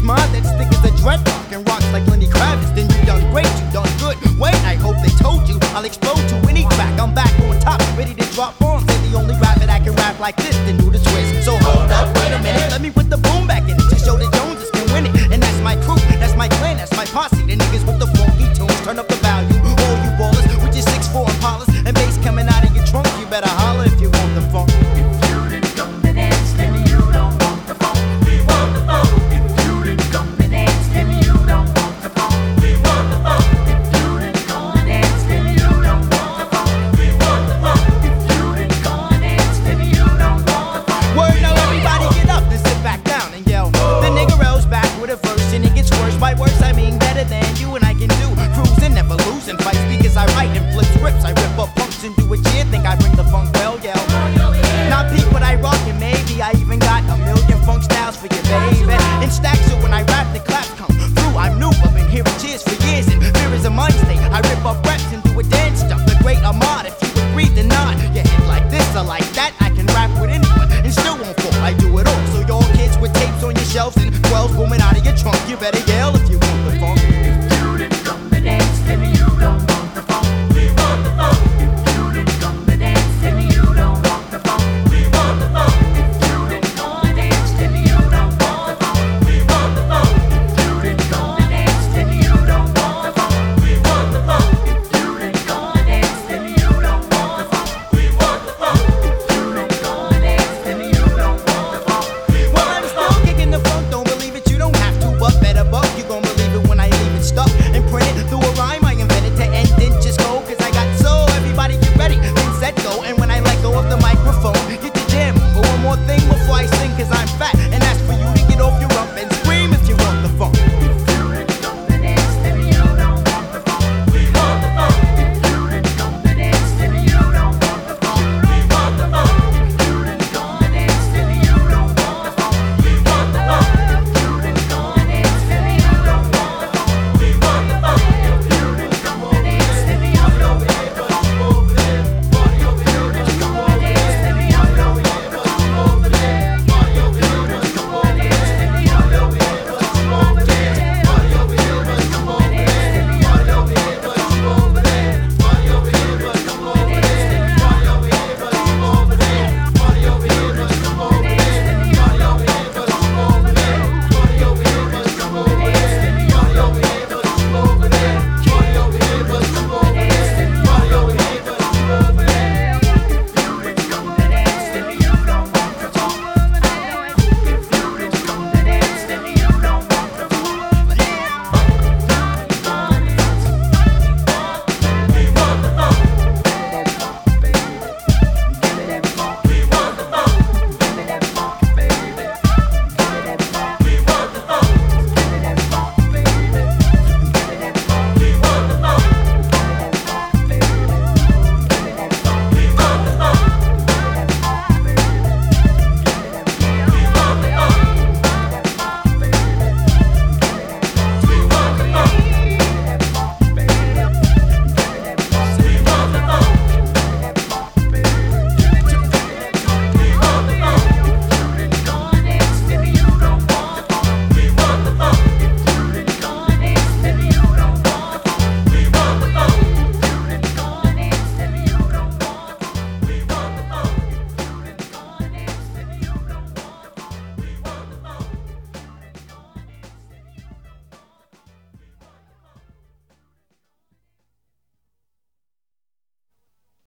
mind that's thick as a dreadlock and rocks like Lenny Kravitz. Then you done great, you done good. Wait, I hope they told you I'll explode to any track. I'm back on top, ready to drop bombs. And the only rapper that can rap like this, then do the twist. So hold up, wait a minute, let me put the boom back in it to show the Joneses can win it. And that's my crew, that's my clan, that's my posse. The niggas with the funky tunes, turn up the value. All you ballers with your 6'4" Impalas and bass coming out of your trunk, you better holler if you want the funk. By words I mean better than you and I can do. Cruising, never losing fights because I write and flip scripts. I rip up punks and do a cheer. Think I bring the funk well, yo. Not peak, but I rock and maybe I even got a million funk styles for you, baby. In stacks, so when I rap, the claps come through. I'm new, I've been hearing cheers for years, and fear is a mind state. I rip up reps and do a dance stuff. The great Ahmad, if you agree, then not. Your head like this or like that, I can rap with anyone and still won't fall. I do it all, so y'all kids with tapes on your shelves and 12s booming out of your trunk, you better yell.